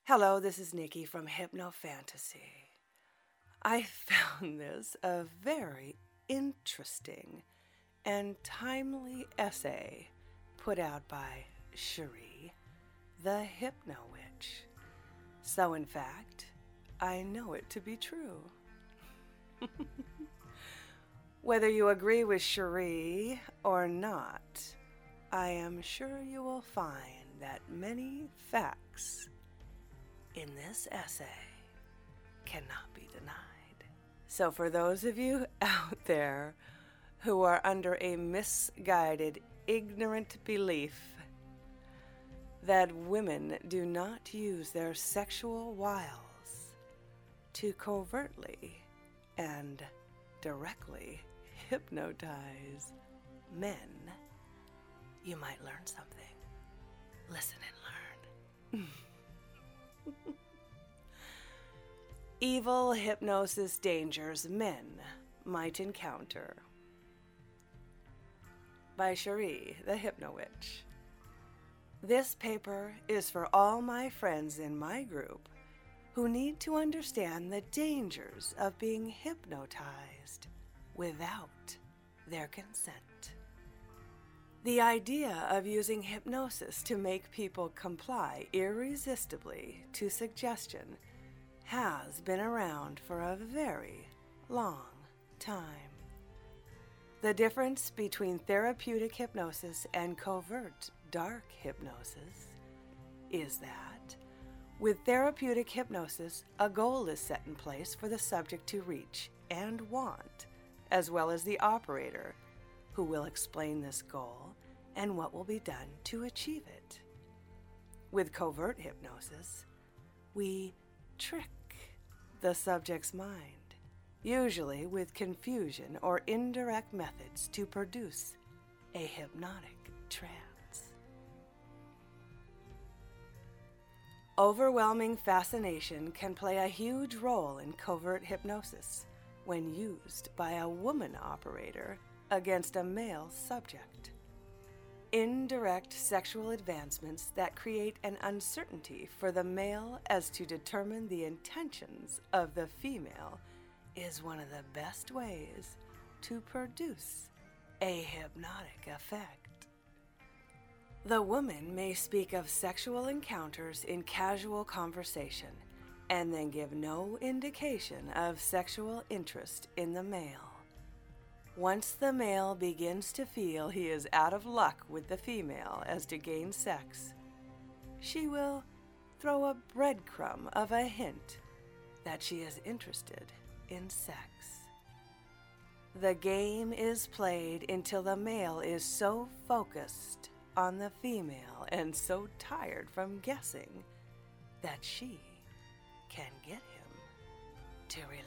Hello, this is Nikki from Hypnofantasy. I found this a very interesting and timely essay put out by Cherie, the Hypno Witch. So, in fact, I know it to be true. Whether you agree with Cherie or not, I am sure you will find that many facts in this essay cannot be denied. So for those of you out there who are under a misguided, ignorant belief that women do not use their sexual wiles to covertly and directly hypnotize men, you might learn something. Listen and learn. Evil hypnosis dangers men might encounter. By Cherie, the Hypno Witch. This paper is for all my friends in my group who need to understand the dangers of being hypnotized without their consent. The idea of using hypnosis to make people comply irresistibly to suggestion has been around for a very long time. The difference between therapeutic hypnosis and covert dark hypnosis is that with therapeutic hypnosis, a goal is set in place for the subject to reach and want, as well as the operator, who will explain this goal and what will be done to achieve it. With covert hypnosis, we trick the subject's mind, usually with confusion or indirect methods to produce a hypnotic trance. Overwhelming fascination can play a huge role in covert hypnosis when used by a woman operator against a male subject. Indirect sexual advancements that create an uncertainty for the male as to determine the intentions of the female is one of the best ways to produce a hypnotic effect. The woman may speak of sexual encounters in casual conversation and then give no indication of sexual interest in the male. Once the male begins to feel he is out of luck with the female as to gain sex, she will throw a breadcrumb of a hint that she is interested in sex. The game is played until the male is so focused on the female and so tired from guessing that she can get him to relax.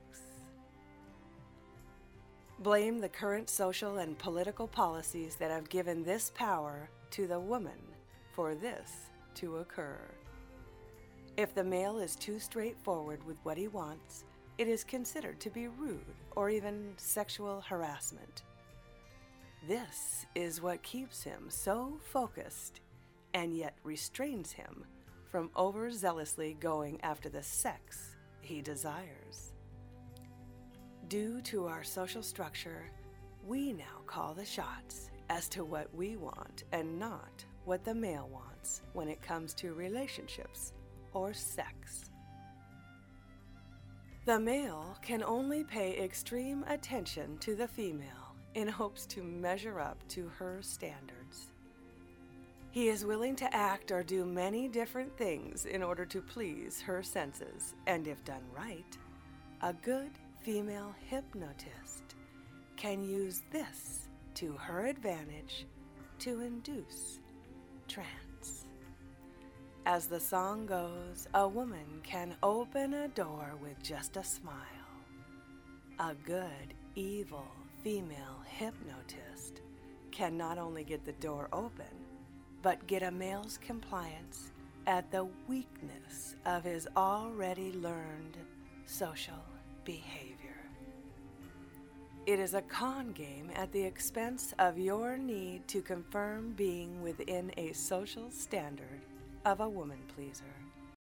Blame the current social and political policies that have given this power to the woman for this to occur. If the male is too straightforward with what he wants, it is considered to be rude or even sexual harassment. This is what keeps him so focused and yet restrains him from overzealously going after the sex he desires. Due to our social structure, we now call the shots as to what we want and not what the male wants when it comes to relationships or sex. The male can only pay extreme attention to the female in hopes to measure up to her standards. He is willing to act or do many different things in order to please her senses, and if done right, a good female hypnotist can use this to her advantage to induce trance. As the song goes, a woman can open a door with just a smile. A good, evil female hypnotist can not only get the door open, but get a male's compliance at the weakness of his already learned social behavior. It is a con game at the expense of your need to confirm being within a social standard of a woman pleaser.